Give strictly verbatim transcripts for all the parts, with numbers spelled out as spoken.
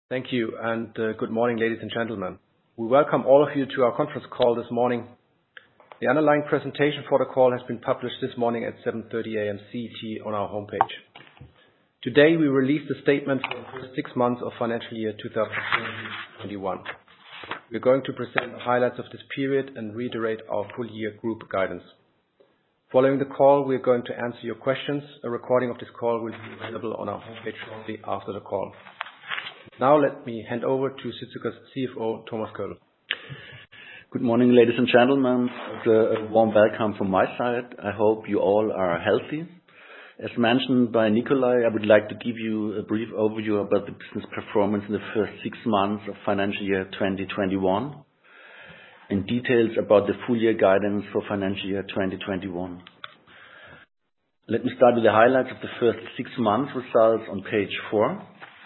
Thank you, and uh, good morning, ladies and gentlemen. We welcome all of you to our conference call this morning. The underlying presentation for the call has been published this morning at seven thirty a m C E T on our homepage. Today, we released a statement for the first six months of financial year two thousand twenty-one. We're going to present the highlights of this period and reiterate our full-year group guidance. Following the call, we're going to answer your questions. A recording of this call will be available on our homepage shortly after the call. Now let me hand over to Südzucker's C F O, Thomas Kölbl. Good morning, ladies and gentlemen. It's a warm welcome from my side. I hope you all are healthy. As mentioned by Nikolai, I would like to give you a brief overview about the business performance in the first six months of financial year twenty twenty-one and details about the full year guidance for financial year twenty twenty-one. Let me start with the highlights of the first six months results on page four.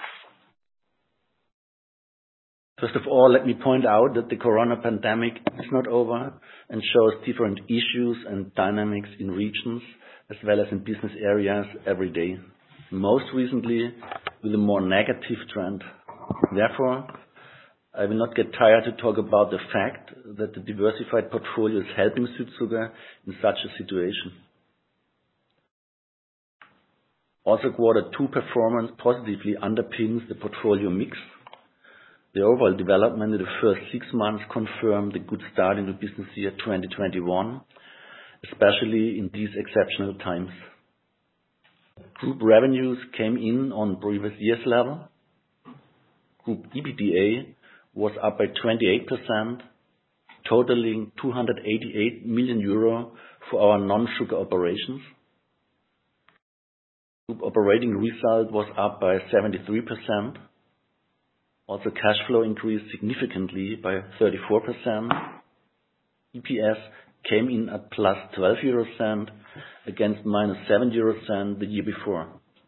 First of all, let me point out that the corona pandemic is not over and shows different issues and dynamics in regions as well as in business areas every day, most recently with a more negative trend. Therefore, I will not get tired to talk about the fact that the diversified portfolio is helping Südzucker in such a situation. Also, quarter two performance positively underpins the portfolio mix. The overall development in the first six months confirmed the good start in the business year twenty twenty-one, especially in these exceptional times. Group revenues came in on previous year's level. Group E B D A was up by twenty-eight percent, totaling two hundred eighty-eight million euro for our non-sugar operations. Group operating result was up by seventy-three percent. Also, cash flow increased significantly by thirty-four percent. E P S came in at plus twelve euro cent against minus seven euro cent the year before.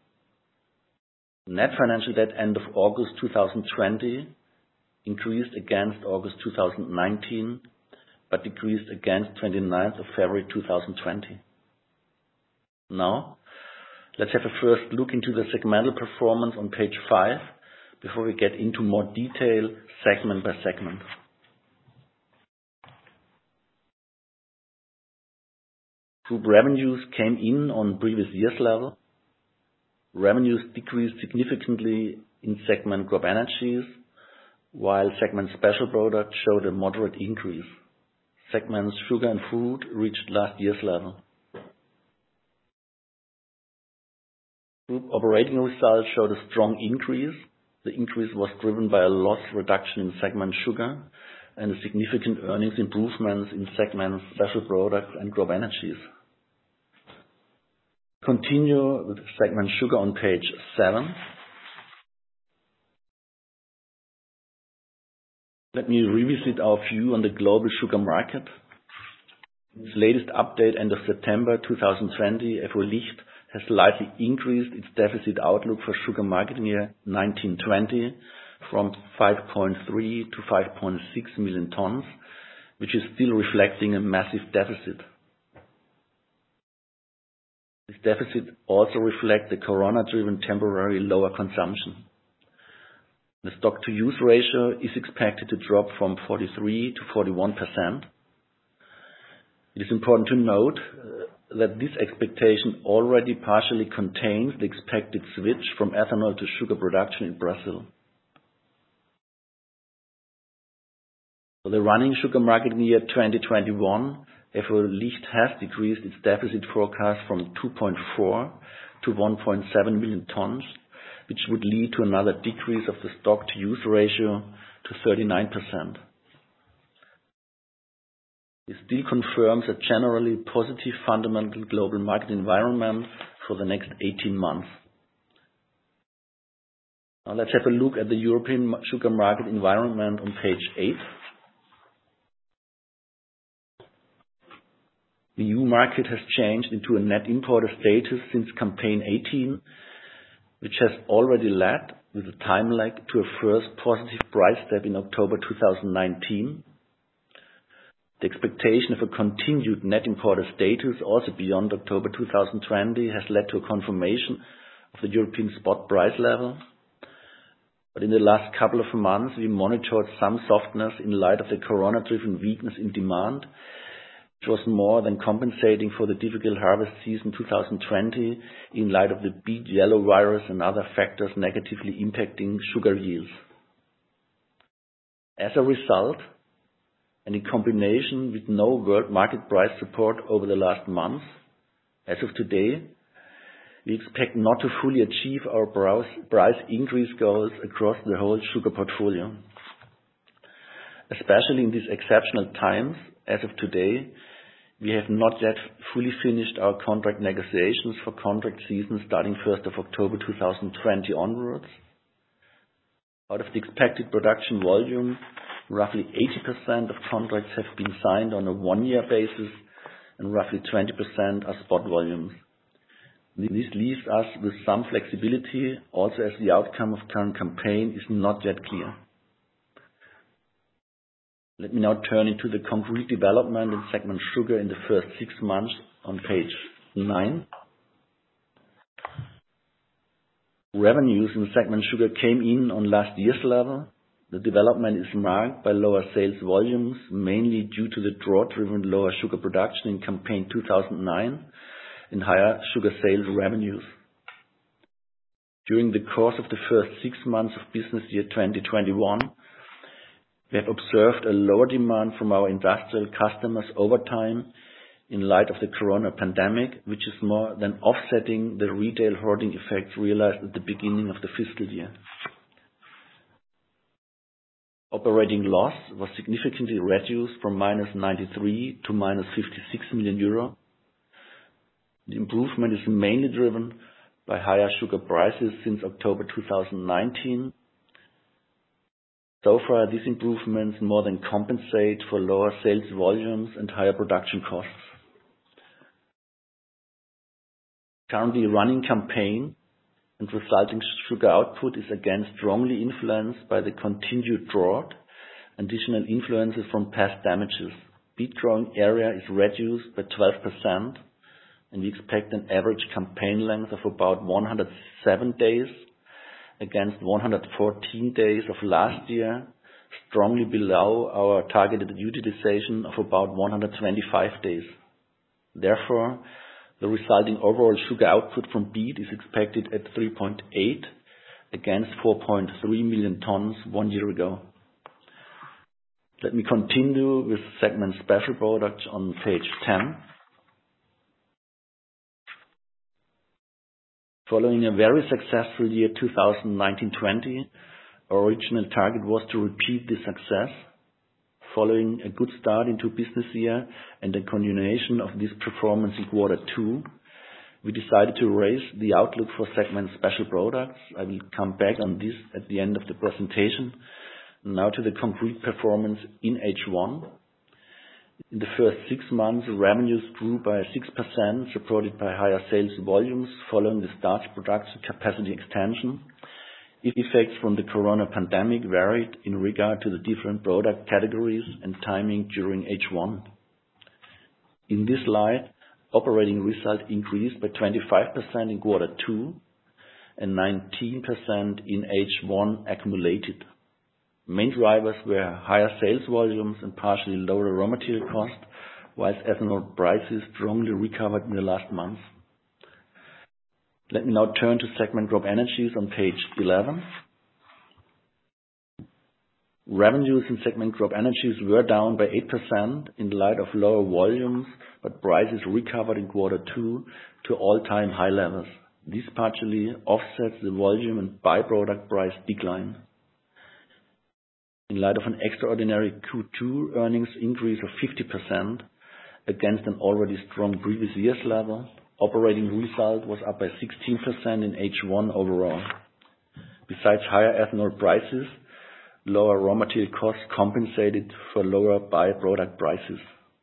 Net financial debt end of August two thousand twenty increased against August two thousand nineteen, but decreased against twenty-ninth of February two thousand twenty. Now, let's have a first look into the segmental performance on page five. Before we get into more detail, segment by segment. Group revenues came in on previous year's level. Revenues decreased significantly in segment Crop Energies, while segment Special Products showed a moderate increase. Segments Sugar and Food reached last year's level. Group operating results showed a strong increase. The increase was driven by a loss reduction in segment Sugar and a significant earnings improvements in segments Special Products and Crop Energies. Continue with segment Sugar on page seven. Let me revisit our view on the global sugar market. In its latest update, end of September two thousand twenty, F O Licht has slightly increased its deficit outlook for sugar market year nineteen twenty from five point three to five point six million tons, which is still reflecting a massive deficit. This deficit also reflects the corona-driven temporary lower consumption. The stock-to-use ratio is expected to drop from forty-three to forty-one percent. It is important to note uh, that this expectation already partially contains the expected switch from ethanol to sugar production in Brazil. For the running sugar market year twenty twenty-one, F O Licht has decreased its deficit forecast from two point four to one point seven million tons, which would lead to another decrease of the stock-to-use ratio to thirty-nine percent. It still confirms a generally positive fundamental global market environment for the next eighteen months. Now let's have a look at the European sugar market environment on page eight. The E U market has changed into a net importer status since campaign eighteen, which has already led, with a time lag, to a first positive price step in October two thousand nineteen. The expectation of a continued net importer status also beyond October two thousand twenty has led to a confirmation of the European spot price level. But in the last couple of months, we monitored some softness in light of the corona-driven weakness in demand, which was more than compensating for the difficult harvest season two thousand twenty in light of the beet yellow virus and other factors negatively impacting sugar yields. As a result, and in combination with no world market price support over the last months, as of today, we expect not to fully achieve our price increase goals across the whole sugar portfolio. Especially in these exceptional times, as of today, we have not yet fully finished our contract negotiations for contract season starting first of October two thousand twenty onwards. Out of the expected production volume, roughly eighty percent of contracts have been signed on a one-year basis and roughly twenty percent are spot volumes. This leaves us with some flexibility, also as the outcome of current campaign is not yet clear. Let me now turn into the concrete development in segment sugar in the first six months on page nine. Revenues in segment sugar came in on last year's level. The development is marked by lower sales volumes, mainly due to the drought-driven lower sugar production in campaign two thousand nine and higher sugar sales revenues. During the course of the first six months of business year twenty twenty-one, we have observed a lower demand from our industrial customers over time in light of the corona pandemic, which is more than offsetting the retail hoarding effects realized at the beginning of the fiscal year. Operating loss was significantly reduced from minus ninety-three to minus fifty-six million euro. The improvement is mainly driven by higher sugar prices since October two thousand nineteen. So far, these improvements more than compensate for lower sales volumes and higher production costs. Currently running campaign and resulting sugar output is again strongly influenced by the continued drought and additional influences from past damages. Beet growing area is reduced by twelve percent, and we expect an average campaign length of about one hundred seven days against one hundred fourteen days of last year, strongly below our targeted utilization of about one hundred twenty-five days. Therefore, the resulting overall sugar output from beet is expected at three point eight against four point three million tons one year ago. Let me continue with segment special products on page ten. Following a very successful year two thousand nineteen twenty, our original target was to repeat this success. Following a good start into business year and a continuation of this performance in quarter two, we decided to raise the outlook for segment special products. I will come back on this at the end of the presentation. Now to the concrete performance in H one. In the first six months, revenues grew by six percent, supported by higher sales volumes following the starch production capacity extension. Effects from the corona pandemic varied in regard to the different product categories and timing during H one. In this light, operating result increased by twenty-five percent in quarter two and nineteen percent in H one accumulated. Main drivers were higher sales volumes and partially lower raw material cost, whilst ethanol prices strongly recovered in the last months. Let me now turn to segment CropEnergies on page eleven. Revenues in segment CropEnergies were down by eight percent in light of lower volumes, but prices recovered in quarter two to all-time high levels. This partially offsets the volume and byproduct price decline. In light of an extraordinary Q two earnings increase of fifty percent against an already strong previous year's level, operating result was up by sixteen percent in H one overall. Besides higher ethanol prices, lower raw material costs compensated for lower byproduct prices.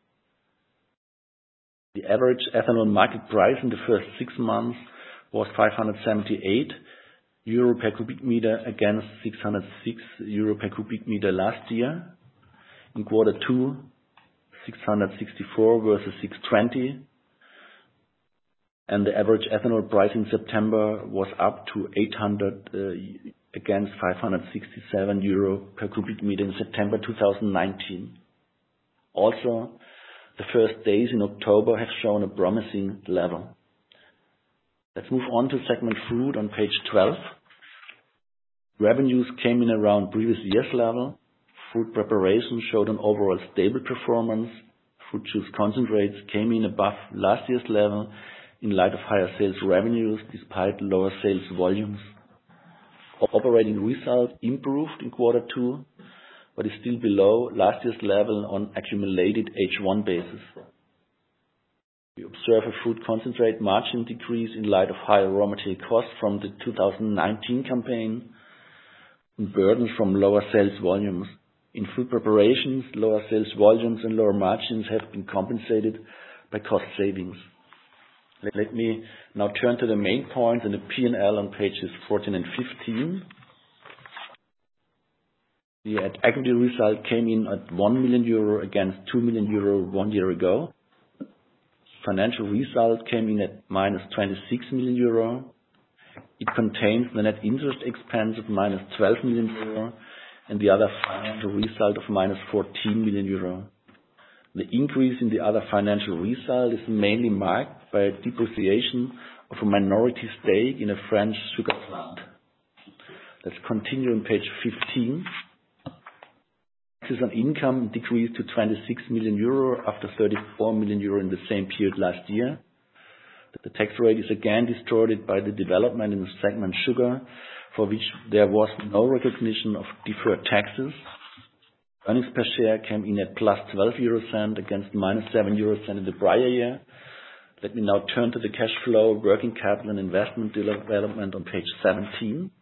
The average ethanol market price in the first six months was five hundred seventy-eight euro per cubic meter against six hundred six euro per cubic meter last year. In quarter two, six hundred sixty-four versus six hundred twenty. And the average ethanol price in September was up to eight hundred against five hundred sixty-seven euro per cubic meter in September two thousand nineteen. Also, the first days in October have shown a promising level. Let's move on to segment fruit on page twelve. Revenues came in around previous year's level. Fruit preparation showed an overall stable performance. Fruit juice concentrates came in above last year's level in light of higher sales revenues despite lower sales volumes. Operating result improved in quarter two, but is still below last year's level on accumulated H one basis. We observe a fruit concentrate margin decrease in light of higher raw material costs from the two thousand nineteen campaign and burdens from lower sales volumes. In fruit preparations, lower sales volumes and lower margins have been compensated by cost savings. Let me now turn to the main points in the P and L on pages fourteen and fifteen. The equity result came in at one million euro against two million euro one year ago. Financial result came in at minus twenty-six million euro. It contains the net interest expense of minus twelve million euro and the other financial result of minus fourteen million euro. The increase in the other financial result is mainly marked by a depreciation of a minority stake in a French sugar plant. Let's continue on page fifteen. Taxes on income decreased to twenty-six million euro after thirty-four million euro in the same period last year. The tax rate is again distorted by the development in the segment sugar, for which there was no recognition of deferred taxes. Earnings per share came in at plus twelve euro cent against minus seven euro cent in the prior year. Let me now turn to the cash flow, working capital and investment development on page seventeen.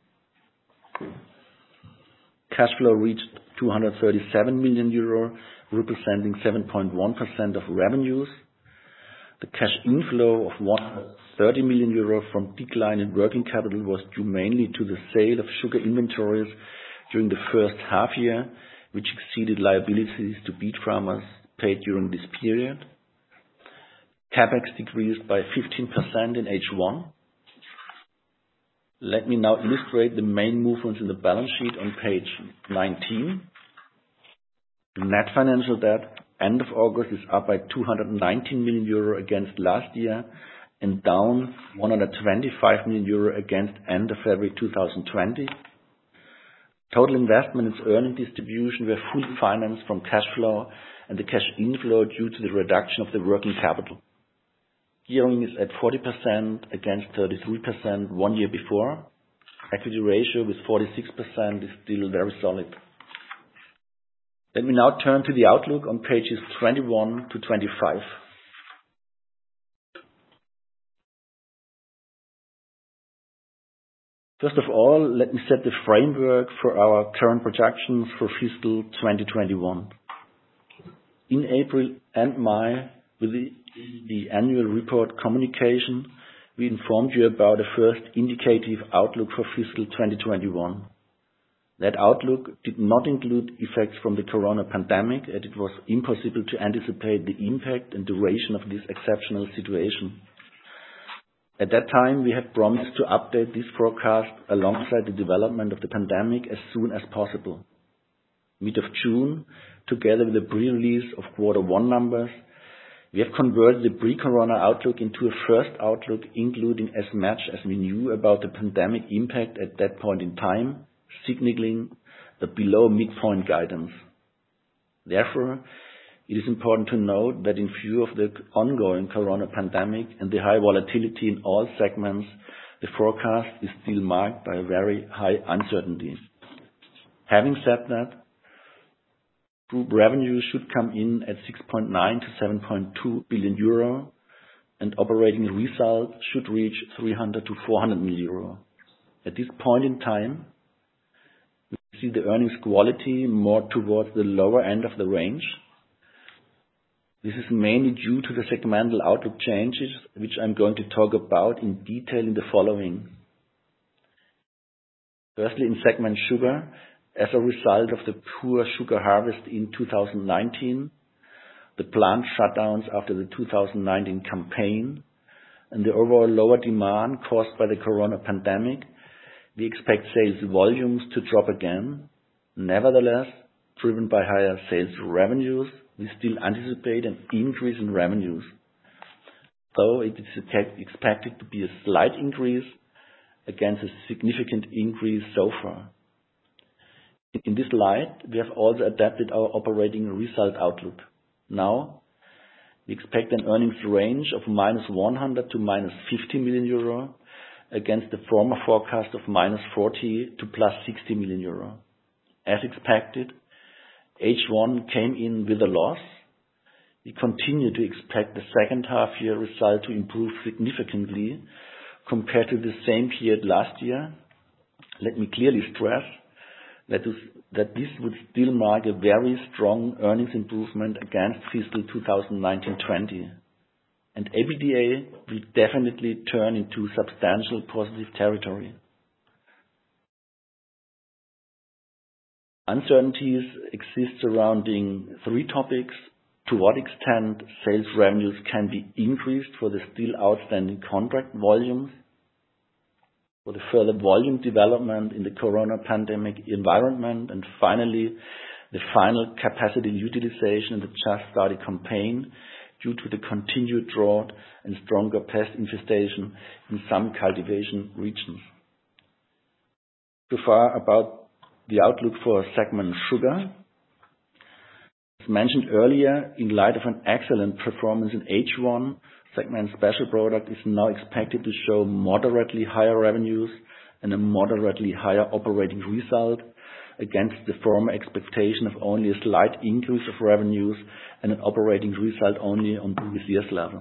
Cash flow reached two hundred thirty-seven million euro, representing seven point one percent of revenues. The cash inflow of one hundred thirty million euro from decline in working capital was due mainly to the sale of sugar inventories during the first half year, which exceeded liabilities to beet farmers paid during this period. CapEx decreased by fifteen percent in H one. Let me now illustrate the main movements in the balance sheet on page nineteen. Net financial debt end of August is up by two hundred nineteen million euro against last year and down one hundred twenty-five million euro against end of February two thousand twenty. Total investment and earning distribution were fully financed from cash flow and the cash inflow due to the reduction of the working capital. Gearing is at forty percent against thirty-three percent one year before. Equity ratio with forty-six percent is still very solid. Let me now turn to the outlook on pages twenty-one to twenty-five. First of all, let me set the framework for our current projections for fiscal twenty twenty-one. In April and May, with the, the annual report communication, we informed you about a first indicative outlook for fiscal twenty twenty-one. That outlook did not include effects from the corona pandemic, as it was impossible to anticipate the impact and duration of this exceptional situation. At that time, we had promised to update this forecast alongside the development of the pandemic as soon as possible. Mid of June, together with the pre-release of quarter one numbers, we have converted the pre-corona outlook into a first outlook, including as much as we knew about the pandemic impact at that point in time, signaling the below midpoint guidance. Therefore, it is important to note that in view of the ongoing corona pandemic and the high volatility in all segments, the forecast is still marked by a very high uncertainty. Having said that, group revenue should come in at six point nine to seven point two billion euro and operating result should reach three hundred to four hundred million euro. At this point in time, we see the earnings quality more towards the lower end of the range. This is mainly due to the segmental outlook changes, which I'm going to talk about in detail in the following. Firstly, in segment sugar, as a result of the poor sugar harvest in two thousand nineteen, the plant shutdowns after the two thousand nineteen campaign, and the overall lower demand caused by the corona pandemic, we expect sales volumes to drop again. Nevertheless, driven by higher sales revenues, we still anticipate an increase in revenues, though it is expected to be a slight increase against a significant increase so far. In this light, we have also adapted our operating result outlook. Now, we expect an earnings range of minus one hundred to minus fifty million euro against the former forecast of minus forty to plus sixty million euro. As expected, H one came in with a loss. We continue to expect the second half year result to improve significantly compared to the same period last year. Let me clearly stress that this, that this would still mark a very strong earnings improvement against fiscal twenty nineteen twenty. And EBITDA will definitely turn into substantial positive territory. Uncertainties exist surrounding three topics: to what extent sales revenues can be increased for the still outstanding contract volumes, for the further volume development in the corona pandemic environment, and finally, the final capacity utilization in the just started campaign due to the continued drought and stronger pest infestation in some cultivation regions. So far about the outlook for segment sugar. As mentioned earlier, in light of an excellent performance in H one, segment special product is now expected to show moderately higher revenues and a moderately higher operating result against the former expectation of only a slight increase of revenues and an operating result only on previous year's level.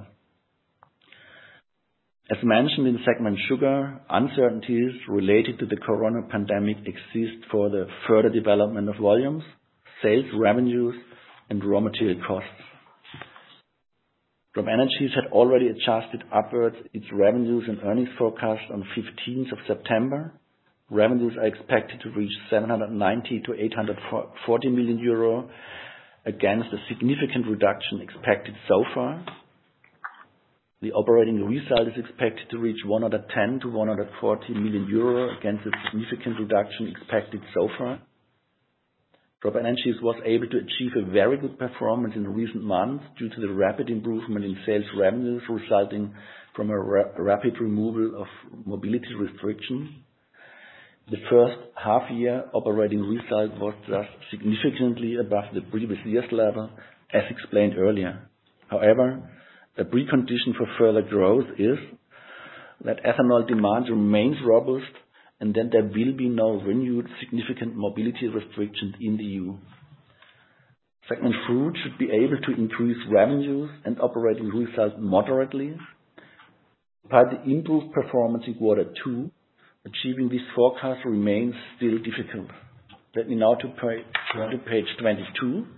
As mentioned in segment sugar, uncertainties related to the corona pandemic exist for the further development of volumes, sales revenues, and raw material costs. CropEnergies had already adjusted upwards its revenues and earnings forecast on fifteenth of September. Revenues are expected to reach seven hundred ninety to eight hundred forty million euro against a significant reduction expected so far. The operating result is expected to reach one hundred ten to one hundred forty million euro against a significant reduction expected so far. CropEnergies was able to achieve a very good performance in recent months due to the rapid improvement in sales revenues resulting from a ra- rapid removal of mobility restrictions. The first half year operating result was thus significantly above the previous year's level, as explained earlier. However, a precondition for further growth is that ethanol demand remains robust and that there will be no renewed significant mobility restrictions in the E U. Segment fruit should be able to increase revenues and operating results moderately. Despite the improved performance in quarter two, achieving this forecast remains still difficult. Let me now to pay, turn to page twenty-two.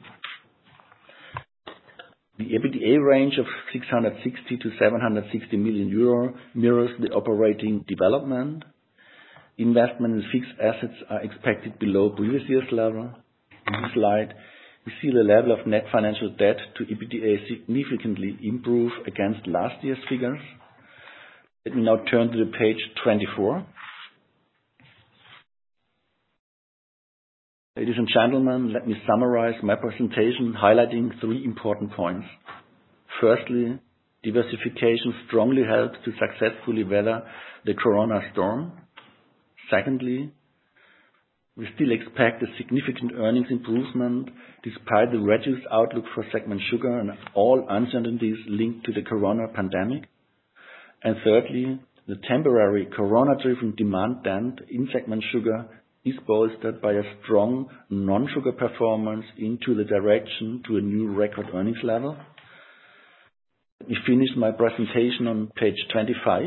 The EBITDA range of six hundred sixty to seven hundred sixty million euro mirrors the operating development. Investment in fixed assets are expected below previous year's level. In this slide, we see the level of net financial debt to EBITDA significantly improve against last year's figures. Let me now turn to the page twenty-four. Ladies and gentlemen, let me summarize my presentation highlighting three important points. Firstly, diversification strongly helps to successfully weather the corona storm. Secondly, we still expect a significant earnings improvement despite the reduced outlook for segment sugar and all uncertainties linked to the corona pandemic. And thirdly, the temporary corona-driven demand dent in segment sugar is bolstered by a strong non-sugar performance into the direction to a new record earnings level. Let me finish my presentation on page twenty-five.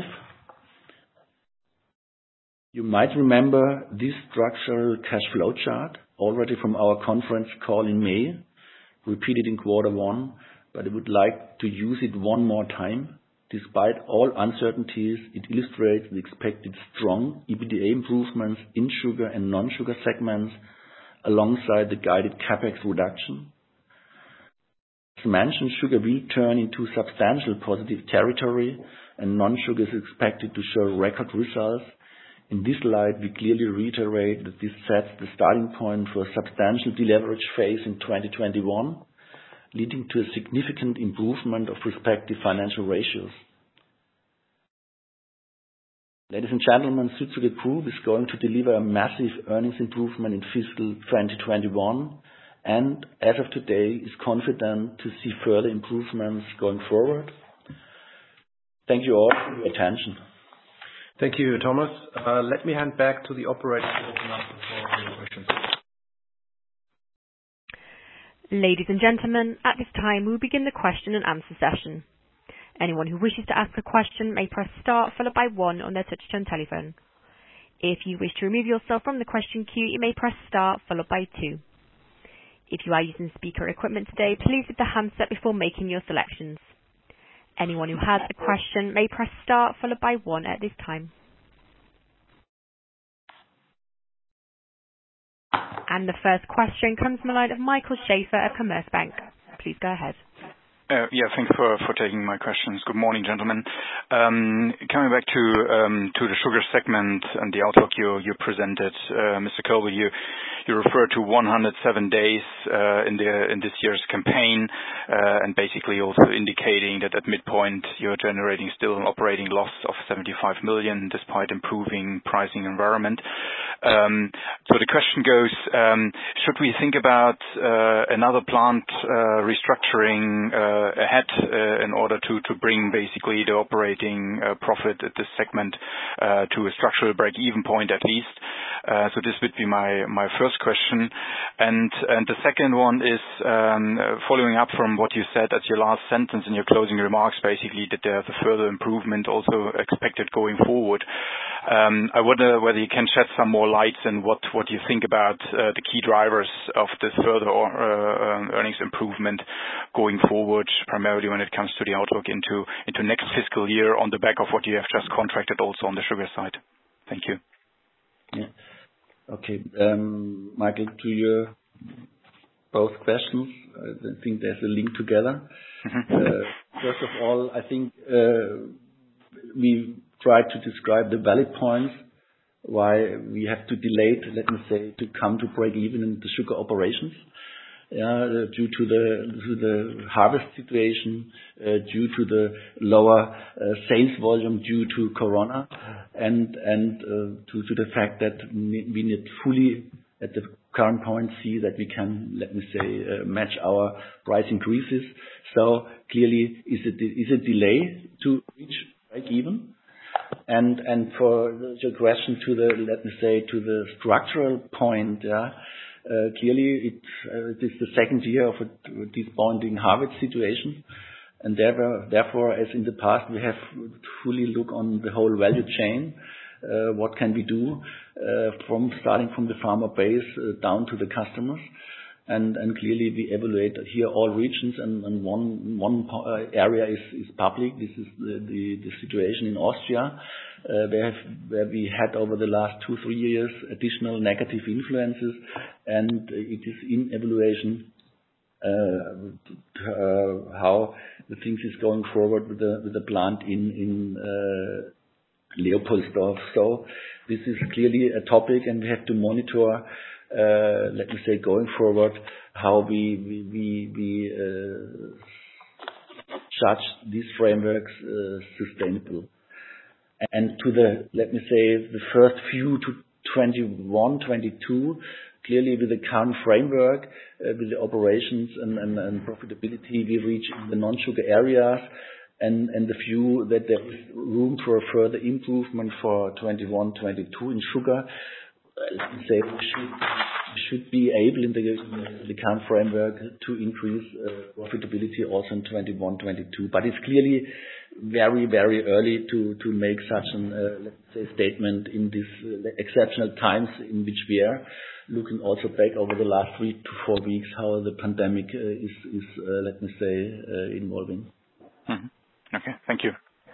You might remember this structural cash flow chart already from our conference call in May, repeated in quarter one, but I would like to use it one more time. Despite all uncertainties, it illustrates the expected strong EBITDA improvements in sugar and non-sugar segments alongside the guided CapEx reduction. As mentioned, sugar will turn into substantial positive territory and non-sugar is expected to show record results In this light, we clearly reiterate that this sets the starting point for a substantial deleverage phase in twenty twenty-one, leading to a significant improvement of respective financial ratios. Ladies and gentlemen, Südzucker Group is going to deliver a massive earnings improvement in fiscal twenty twenty-one, and as of today, is confident to see further improvements going forward. Thank you all for your attention. Thank you, Thomas. Uh, let me hand back to the operator to open up the floor for your questions. Ladies and gentlemen, at this time, we'll begin the question and answer session. Anyone who wishes to ask a question may press star followed by one on their touch-tone telephone. If you wish to remove yourself from the question queue, you may press star followed by two. If you are using speaker equipment today, please hit the handset before making your selections. Anyone who has a question may press star followed by one at this time. And the first question comes from the line of Michael Schaefer at Commerzbank. Please go ahead. Uh, yeah, thanks for, for taking my questions. Good morning, gentlemen. Um, coming back to um, to the sugar segment and the outlook you you presented, uh, Mister Kölbl, you you referred to one hundred seven days uh, in the in this year's campaign, uh, and basically also indicating that at midpoint you're generating still an operating loss of seventy-five million despite improving pricing environment. Um, so the question goes, um, should we think about uh, another plant uh, restructuring uh, ahead uh, in order to, to bring basically the operating uh, profit at this segment uh, to a structural break-even point at least? Uh, so this would be my, my first question. And, and the second one is um, following up from what you said at your last sentence in your closing remarks, basically that there's a further improvement also expected going forward. Um, I wonder whether you can shed some more light on what, what you think about uh, the key drivers of this further uh, earnings improvement going forward, primarily when it comes to the outlook into, into next fiscal year on the back of what you have just contracted also on the sugar side. Thank you. Yeah. Okay. Um, Michael, to your both questions, I think there's a link together. uh, first of all, I think uh, we tried to describe the valid points why we have to delay, it, let me say, to come to break even in the sugar operations. Yeah, due to the to the harvest situation, uh, due to the lower uh, sales volume due to Corona, and and uh, to to the fact that we need fully at the current point see that we can, let me say, uh, match our price increases. So clearly, is it is a delay to reach break even. And and for your question to the, let me say, to the structural point, yeah. Uh, clearly, it, uh, it is the second year of a disappointing harvest situation, and therefore, therefore, as in the past, we have to fully look on the whole value chain. Uh, what can we do uh, from starting from the farmer base uh, down to the customers, and and clearly we evaluate here all regions, and, and one one area is, is public. This is the, the, the situation in Austria. Uh, where, have, where we had over the last two, three years additional negative influences, and it is in evaluation uh, uh, how the things is going forward with the with the plant in in uh, Leopoldsdorf. So this is clearly a topic, and we have to monitor. Uh, let me say going forward how we we we, we uh, judge these frameworks uh, sustainable. And to the, let me say, the first few to twenty-one, twenty-two, clearly with the current framework, uh, with the operations and, and, and profitability we reach in the non-sugar areas, and, and the view that there is room for a further improvement for twenty-one, twenty-two in sugar. Uh, let me say we should, we should be able in the, in the current framework to increase uh, profitability also in twenty-one, twenty-two. But it's clearly very, very early to, to make such an, uh, let's say, statement in these uh, exceptional times in which we are looking also back over the last three to four weeks, how the pandemic uh, is, is uh, let me say, uh, involving. Mm-hmm. Okay, thank you.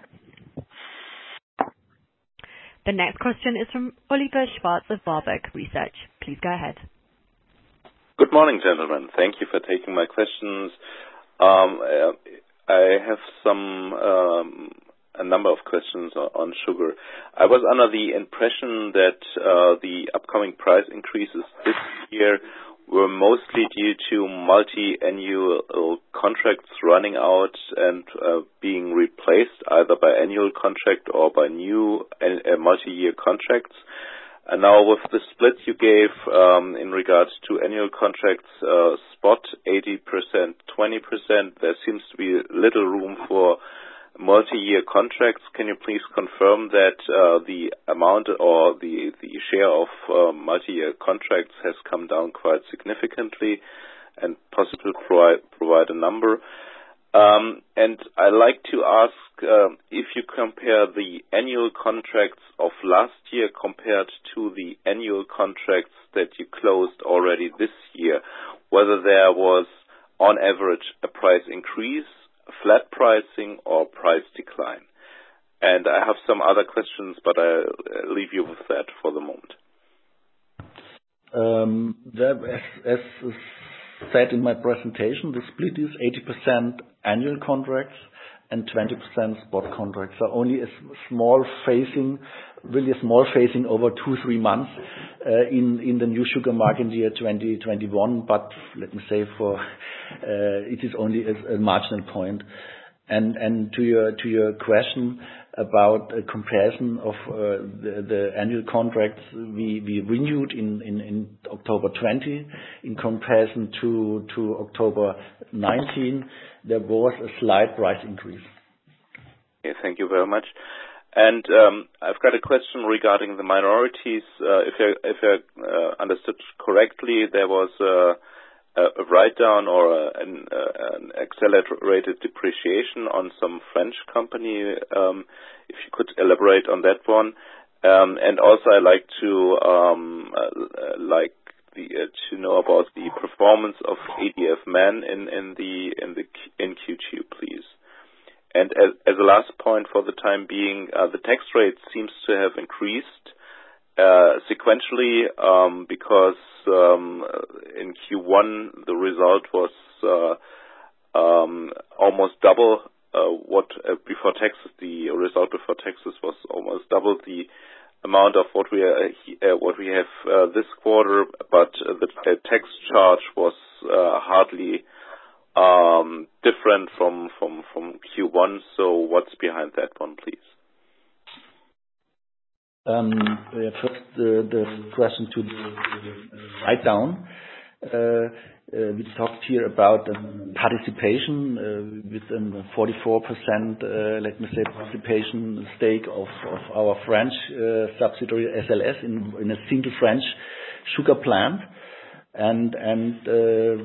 The next question is from Oliver Schwarz of Warburg Research. Please go ahead. Good morning, gentlemen. Thank you for taking my questions. Um, uh, I have some um, a number of questions on sugar. I was under the impression that uh, the upcoming price increases this year were mostly due to multi-annual contracts running out and uh, being replaced either by annual contract or by new uh, multi-year contracts. And now with the split you gave um, in regards to annual contracts, uh, spot eighty percent, twenty percent, there seems to be little room for multi-year contracts. Can you please confirm that uh, the amount or the, the share of uh, multi-year contracts has come down quite significantly, and possibly provide, provide a number? Um, and I'd like to ask uh, if you compare the annual contracts of last year compared to the annual contracts that you closed already this year, whether there was on average a price increase, flat pricing, or price decline. And I have some other questions, but I'll leave you with that for the moment. Um, there, as, as said in my presentation, the split is eighty percent annual contracts and twenty percent spot contracts. So only a small phasing, really a small phasing over two, three months uh, in, in the new sugar market year twenty twenty-one. But let me say for, uh, it is only a, a marginal point. And, and to your, to your question about a comparison of uh, the, the annual contracts we, we renewed in, in, in October twenty in comparison to, to October nineteen, there was a slight price increase. Okay, thank you very much. And um, I've got a question regarding the minorities. Uh, if I, if I uh, understood correctly, there was a, a write-down or a, an, uh, an accelerated depreciation on some French company. Um, if you could elaborate on that one. Um, and also I'd like to um, uh, like the, uh, to know about the performance of A D F Man in, in the in the in Q two, please. And as, as a last point for the time being, uh, the tax rate seems to have increased uh, sequentially um, because um, in Q one the result was uh, um, almost double uh, what uh, before taxes. The result before taxes was almost double the amount of what we are, uh, what we have uh, this quarter, but uh, the uh, tax charge was uh, hardly Um, different from, from, from Q one, so what's behind that one, please? Um, uh, first, the, the question to the, the write-down. Uh, uh, we talked here about um, participation uh, with a forty-four percent, uh, let me say, participation stake of, of our French uh, subsidiary S L S in, in a single French sugar plant. And, and uh,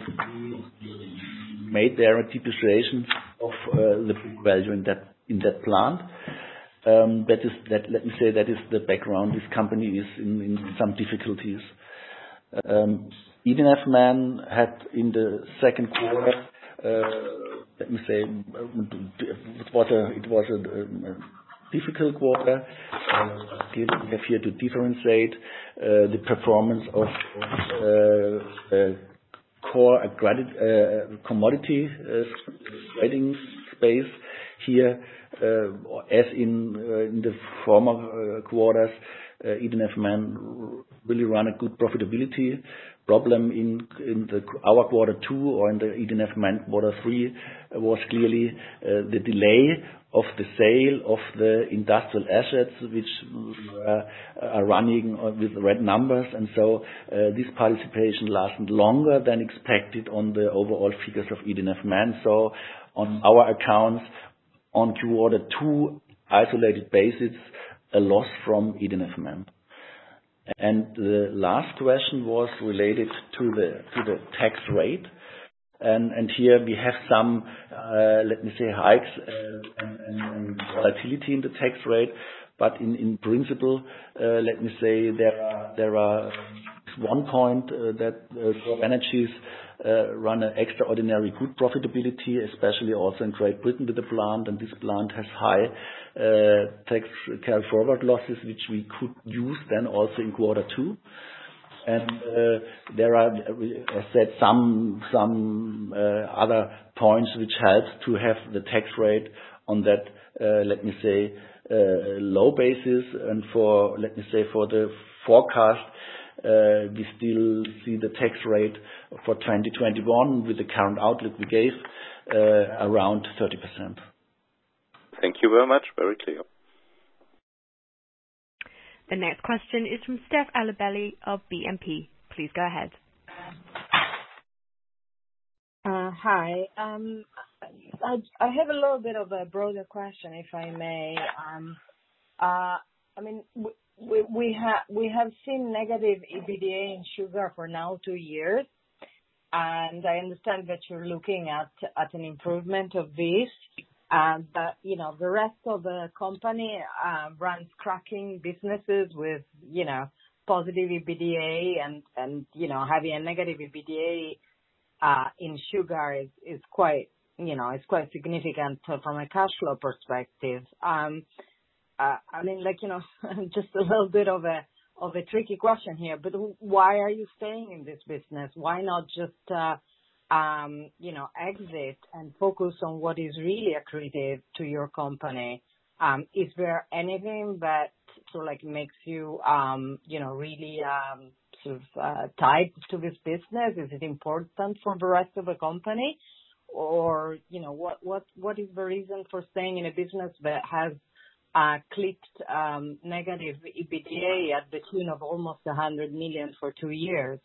made there a depreciation of uh, the book value in that in that plant. Um, that is that. Let me say that is the background. This company is in, in some difficulties. Um, E D N F Man had in the second quarter. Uh, let me say it was a it was a, a difficult quarter. Uh, we have here to differentiate uh, the performance of. of uh, uh, core uh, commodity uh, trading space here, uh, as in uh, in the former uh, quarters, uh, E D N F Man really run a good profitability. Problem in in the our quarter two or in the E D N F Man quarter three uh, was clearly uh, the delay of the sale of the industrial assets, which uh, are running with red numbers, and so uh, this participation lasted longer than expected on the overall figures of E D N F Man. So on our accounts, on quarter two isolated basis, a loss from E D N F Man. And the last question was related to the to the tax rate. And, and here we have some, uh, let me say, hikes uh, and, and, and volatility in the tax rate. But in, in principle, uh, let me say there are there are one point uh, that uh, Energies uh, run an extraordinary good profitability, especially also in Great Britain with the plant, and this plant has high uh, tax carry forward losses, which we could use then also in quarter two. And uh, there are, as said, some some uh, other points which help to have the tax rate on that uh, let me say, uh, low basis. And for, let me say, for the forecast, uh, we still see the tax rate for twenty twenty-one with the current outlook we gave uh, around thirty percent. Thank you very much. Very clear. The next question is from Steph Alabelli of B N P. Please go ahead. Uh, hi. Um, I, I have a little bit of a broader question, if I may. Um, uh, I mean, we we have we have seen negative EBITDA in sugar for now two years, and I understand that you're looking at at an improvement of this. Uh, but you know, the rest of the company uh, runs cracking businesses with you know positive EBITDA, and and you know having a negative EBITDA. Uh, in sugar is, is quite, you know, it's quite significant from a cash flow perspective. Um, uh, I mean, like, you know, just a little bit of a, of a tricky question here, but why are you staying in this business? Why not just, uh, um, you know, exit and focus on what is really accretive to your company? Um, is there anything that sort of like makes you, um, you know, really, um, sort of uh, tied to this business? Is it important for the rest of the company, or you know what what what is the reason for staying in a business that has uh, clipped um, negative EBITDA at the tune of almost a hundred million for two years?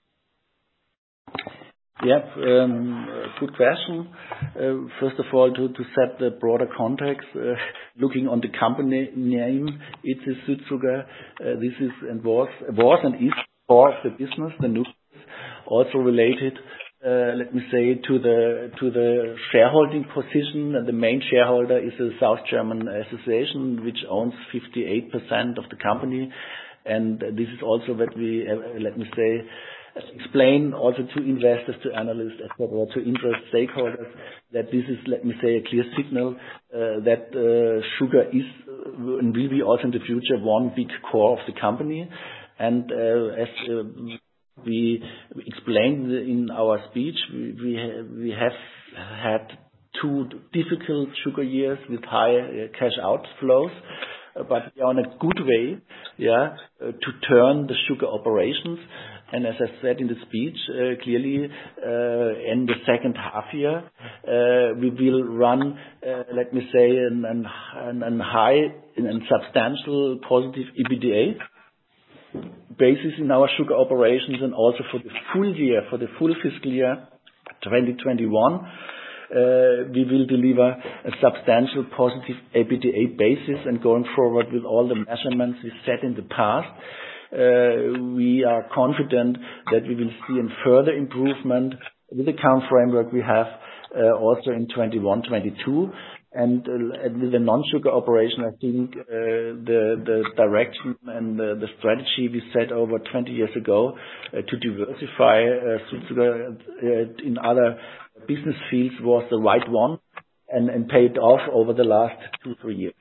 Yeah, um, good question. Uh, first of all, to, to set the broader context, uh, looking on the company name, it is Südzucker. Uh, this is and was was and is core of the business, the nucleus, also related, uh, let me say, to the to the shareholding position. And the main shareholder is the South German Association, which owns fifty-eight percent of the company. And this is also what we, uh, let me say, explain also to investors, to analysts, et cetera, to interest stakeholders, that this is, let me say, a clear signal uh, that uh, sugar is uh, and will be also in the future one big core of the company. And uh, as uh, we explained in our speech, we we, ha- we have had two difficult sugar years with high uh, cash outflows, uh, but we are on a good way, yeah, uh, to turn the sugar operations. And as I said in the speech, uh, clearly uh, in the second half year, uh, we will run, uh, let me say, an, an, an high and substantial positive EBITDA basis in our sugar operations, and also for the full year, for the full fiscal year twenty twenty-one, uh, we will deliver a substantial positive EBITDA basis. And going forward with all the measurements we set in the past, uh, we are confident that we will see a further improvement with the current framework we have uh, also in twenty-one twenty-two. And uh, with the non-sugar operation, I think uh, the the direction and the, the strategy we set over twenty years ago uh, to diversify uh, Südzucker uh, in other business fields was the right one, and, and paid off over the last two three years.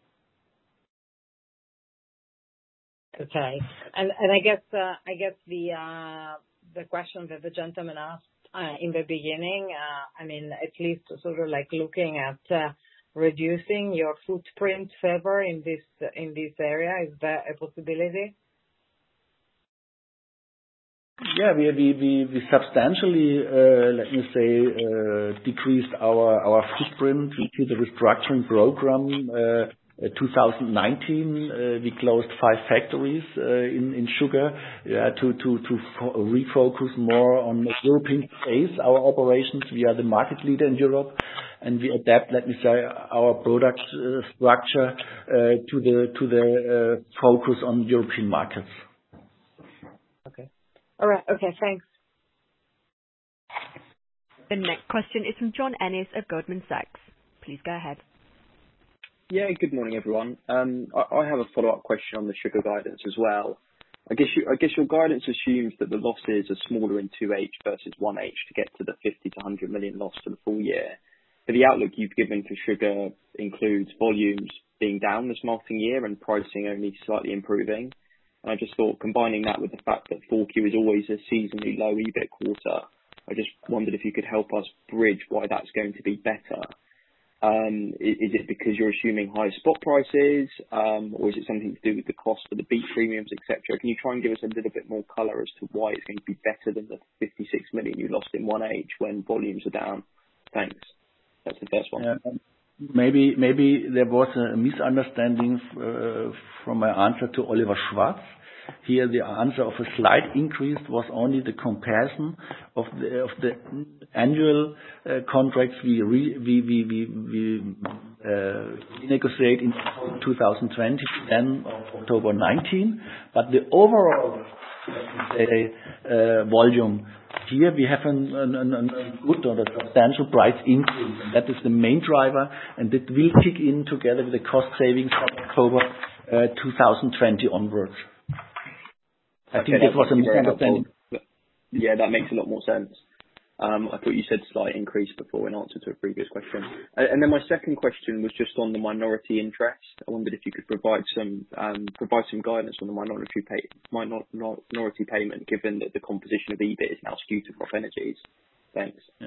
Okay, and and I guess uh, I guess the uh, the question that the gentleman asked uh, in the beginning, uh, I mean, at least sort of like looking at uh, reducing your footprint further in this in this area, is that a possibility? Yeah, we we we, we substantially, uh, let me say, uh, decreased our our footprint due to the restructuring program. Uh, Uh, twenty nineteen, uh, we closed five factories uh, in in sugar, yeah, to to to fo- refocus more on the European space, our operations. We are the market leader in Europe, and we adapt, let me say, our product uh, structure uh, to the to the uh, focus on European markets. Okay. All right. Okay. Thanks. The next question is from John Ennis of Goldman Sachs. Please go ahead. Yeah, good morning, everyone. Um, I, I have a follow-up question on the sugar guidance as well. I guess you, I guess your guidance assumes that the losses are smaller in two H versus one H to get to the fifty to one hundred million loss for the full year. But the outlook you've given for sugar includes volumes being down this malting year and pricing only slightly improving. And I just thought, combining that with the fact that four Q is always a seasonally low EBIT quarter, I just wondered if you could help us bridge why that's going to be better. Um, is, is it because you're assuming higher spot prices, um, or is it something to do with the cost of the beet premiums, et cetera? Can you try and give us a little bit more colour as to why it's going to be better than the fifty-six million you lost in one H when volumes are down? Thanks. That's the first one. Yeah. Maybe maybe there was a misunderstanding uh, from my answer to Oliver Schwarz. Here, the answer of a slight increase was only the comparison of the of the annual uh, contracts we re, we we we, we uh, negotiate in two thousand twenty, then of October nineteen. But the overall, let me say, uh, volume. Here we have an, an, an, a good or a substantial price increase, and that is the main driver, and it will kick in together with the cost savings from October uh, two thousand twenty onwards. I okay, think this was a misunderstanding. Yeah, that makes a lot more sense. Um, I thought you said slight increase before in answer to a previous question. Uh, and then my second question was just on the minority interest. I wondered if you could provide some um, provide some guidance on the minority pay, minor, minority payment, given that the composition of EBIT is now skewed to CropEnergies. Thanks. Yeah.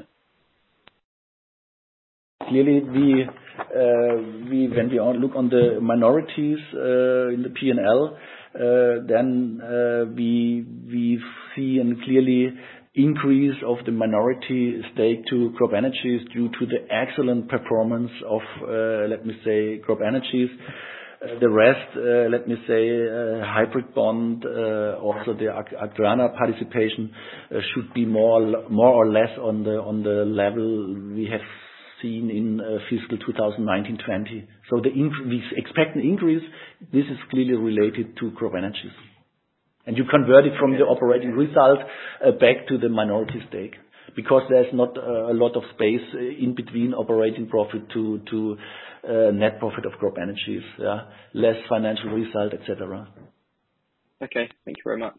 Clearly, we uh, we when we look on the minorities uh, in the P and L, uh, then uh, we we see a clearly increase of the minority stake to CropEnergies due to the excellent performance of, uh, let me say, CropEnergies. Uh, the rest, uh, let me say, uh, hybrid bond, uh, also the Ag- Agrana participation uh, should be more more or less on the on the level we have seen in uh, fiscal twenty nineteen twenty. So the inc- we expect an increase. This is clearly related to CropEnergies. And you convert it from the operating result uh, back to the minority stake, because there's not uh, a lot of space in between operating profit to to uh, net profit of CropEnergies, yeah, less financial result, et cetera. Okay, thank you very much.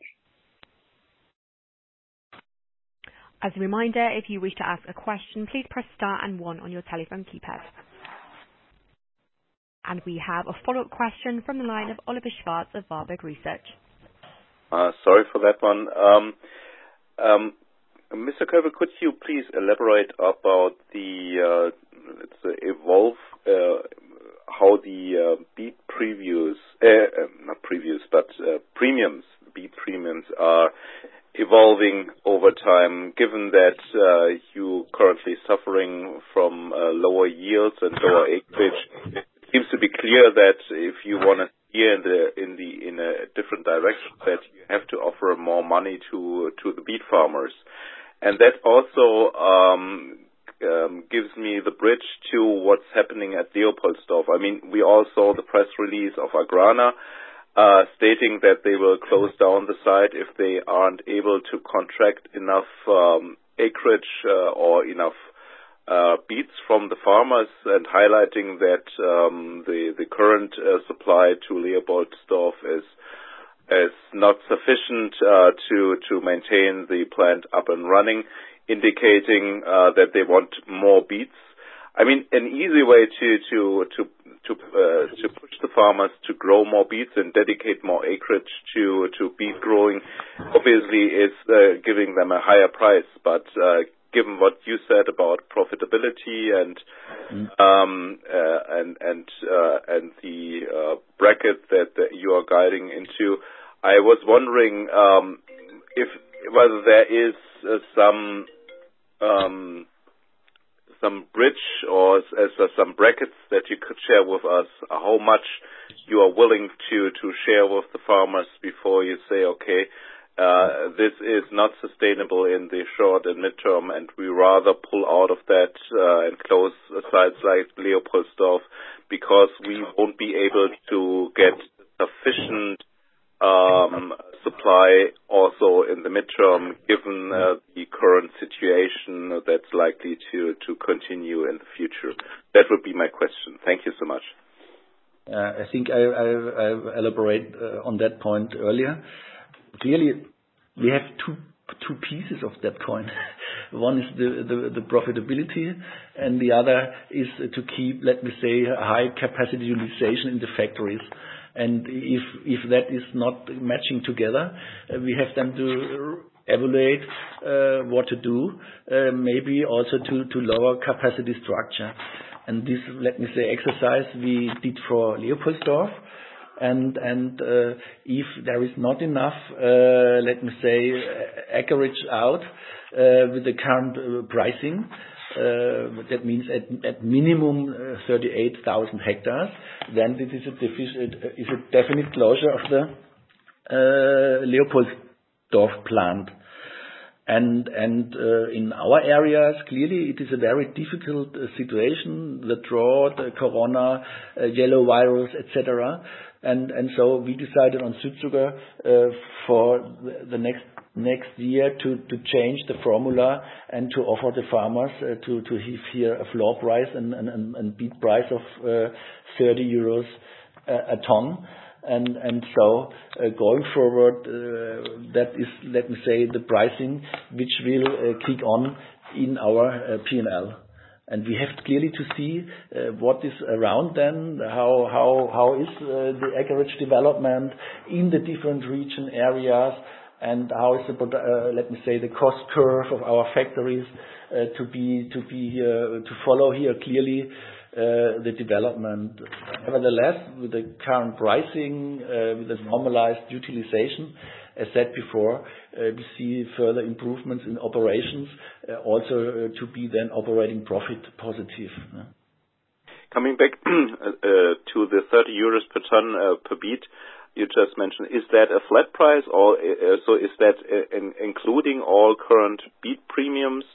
As a reminder, if you wish to ask a question, please press star and one on your telephone keypad. And we have a follow-up question from the line of Oliver Schwarz of Warburg Research. Uh, sorry for that one. Um, um, Mister Kölbl, could you please elaborate about the uh, let's say evolve uh, how the uh, beet previews, uh, uh, not previews, but uh, premiums, beet premiums are evolving over time, given that uh, you currently suffering from uh, lower yields and lower acreage. It seems to be clear that if you want to steer in the in the in a different direction, that you have to offer more money to to the beet farmers, and that also um, um, gives me the bridge to what's happening at Leopoldsdorf. I mean, we all saw the press release of Agrana uh, stating that they will close down the site if they aren't able to contract enough um, acreage uh, or enough uh, beets from the farmers, and highlighting that um, the the current uh, supply to Leopoldsdorf is is not sufficient uh, to to maintain the plant up and running, indicating uh, that they want more beets. I mean, an easy way to to to to uh, to push the farmers to grow more beets and dedicate more acreage to to beet growing, obviously, is uh, giving them a higher price. But uh, given what you said about profitability and mm. um, uh, and and uh, and the uh, bracket that, that you are guiding into, I was wondering um, if whether there is uh, some um, some bridge or uh, some brackets that you could share with us, how much you are willing to to share with the farmers before you say, okay, Uh, this is not sustainable in the short and midterm, and we rather pull out of that uh, and close sites like Leopoldsdorf, because we won't be able to get sufficient um, supply also in the midterm, given uh, the current situation that's likely to, to continue in the future. That would be my question. Thank you so much. Uh, I think I, I, I elaborate uh, on that point earlier. Clearly, we have two two pieces of that coin. One is the, the, the profitability, and the other is to keep, let me say, high capacity utilization in the factories. And if if that is not matching together, uh, we have then to evaluate uh, what to do, uh, maybe also to, to lower capacity structure. And this, let me say, exercise we did for Leopoldsdorf. And and uh, if there is not enough, uh, let me say, uh, acreage out uh, with the current uh, pricing, uh, that means at, at minimum uh, thirty-eight thousand hectares, then this is a, deficit, uh, is a definite closure of the uh, Leopoldsdorf plant. And and uh, in our areas, clearly it is a very difficult uh, situation, the drought, uh, corona, uh, yellow virus, et cetera. And and so we decided on Südzucker uh, for the, the next next year to, to change the formula and to offer the farmers uh, to to have here a floor price and and, and beet price of uh, thirty euros a, a ton. And and so uh, going forward, uh, that is, let me say, the pricing which will uh, kick on in our uh, P and L. And we have clearly to see uh, what is around then, how how how is uh, the acreage development in the different region areas, and how is the uh, let me say the cost curve of our factories uh, to be to be uh, to follow here clearly. Uh, the development. Nevertheless, with the current pricing, uh, with the normalized utilization, as said before, uh, we see further improvements in operations, uh, also uh, to be then operating profit positive. Yeah. Coming back uh, to the thirty euros per ton uh, per beet you just mentioned, is that a flat price, or uh, so is that uh, in, including all current beet premiums?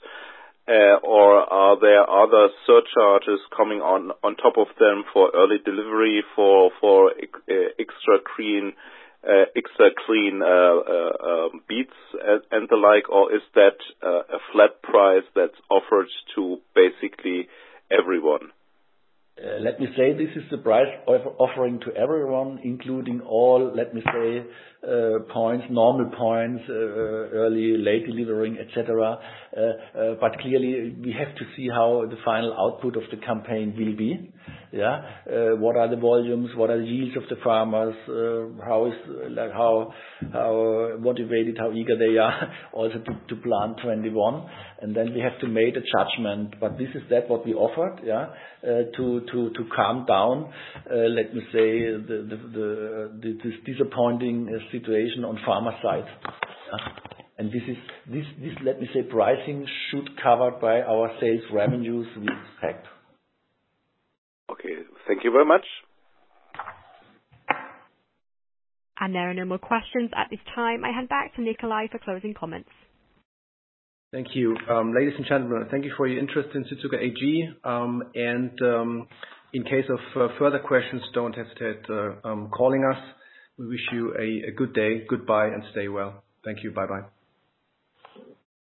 Uh, or are there other surcharges coming on, on top of them for early delivery, for for uh, extra clean, uh, extra clean uh, uh, uh, beets and, and the like, or is that uh, a flat price that's offered to basically everyone? Uh, let me say this is the price offer offering to everyone, including all, let me say, uh, points, normal points, uh, early, late delivering, et cetera. Uh, uh, but clearly, we have to see how the final output of the campaign will be. Yeah, uh, what are the volumes? What are the yields of the farmers? Uh, how is uh, like how how motivated, how eager they are also to, to plant twenty-one, and then we have to make a judgment. But this is that what we offered, yeah, uh, to to to calm down. Uh, let me say the the, the, the this disappointing uh, situation on farmer side. Yeah. And this is this this let me say pricing should covered by our sales revenues we expect. Okay, thank you very much. And there are no more questions at this time. I hand back to Nikolai for closing comments. Thank you. Um, ladies and gentlemen, thank you for your interest in Südzucker A G. Um, and um, in case of uh, further questions, don't hesitate uh, um, calling us. We wish you a, a good day, goodbye, and stay well. Thank you. Bye-bye.